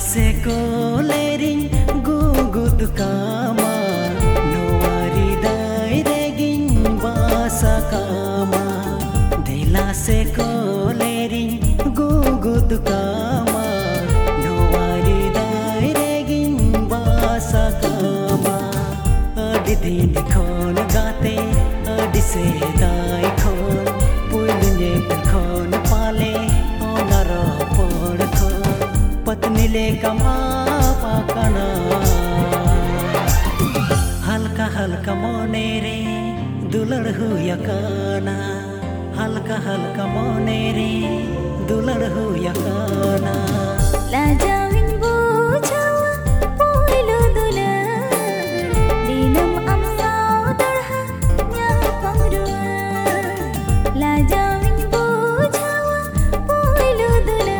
Seko lering gugud kama Nuari dai reging basa kama Dela seko lering gugud kama Nuari dai reging basa kama Adi din khon gate adi se dai khon puilne khon pale onara pod khon पत्नीले कमा पाकना हल्का हल्का मोने रे दुलड़ हुआ काना हल्का हल्का मोने रे दुलड़ हुआ काना लाजाविन बुझावा पोइलो दुलड़ दिनम अम्साव दढ़ा न्या पंगरुआ लाजाविन बुझावा पोइलो दुलड़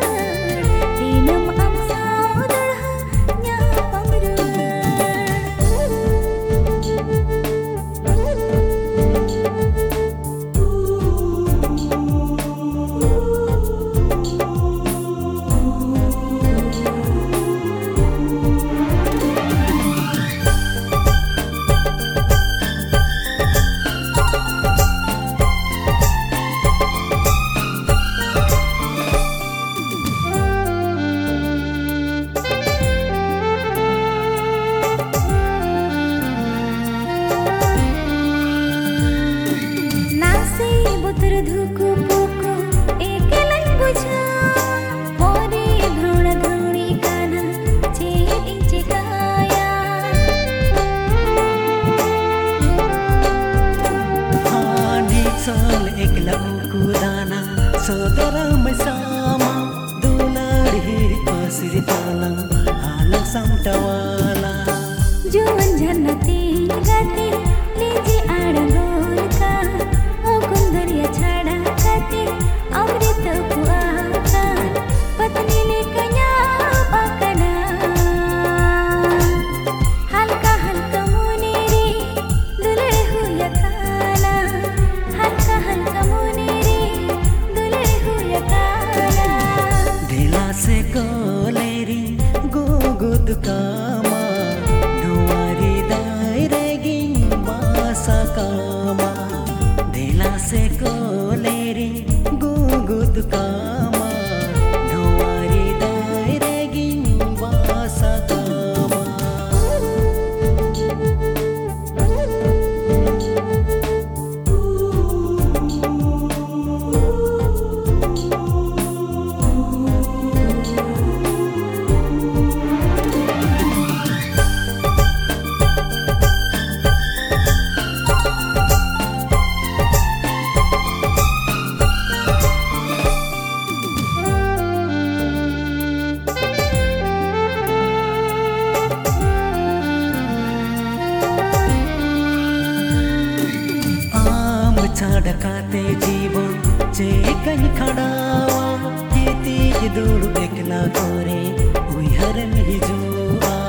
धुको पुको एकेलाई बुझा मोरे भ्रमण धौडी काना चेटी चेकाया हानी चल एकला कुदाना सोदरा मैसामा दुलड़ हिर पसिर ताला हालक समटवाला जुवन झन्नती गाते लेजे आडलोर का ओ कुंदरिया छाड़ा खाते अमृत पुआका पत्नीले कन्या पाकना हल्का हल्का मोने रे दुलड़ हुआ काना हल्का हल्का मोने रे दुलड़ हुआ काना दिला से कोलेरी गुगुद कामा नुआरी दाई रेगिंग बासा कामा दिला से कोलेरी गुगुद कामा नुआरी दाई रेगिंग बासा कामा छाड़काते जीवन चे कहीं खड़ावा जीती दूर एकला करे उहर नहीं जुआ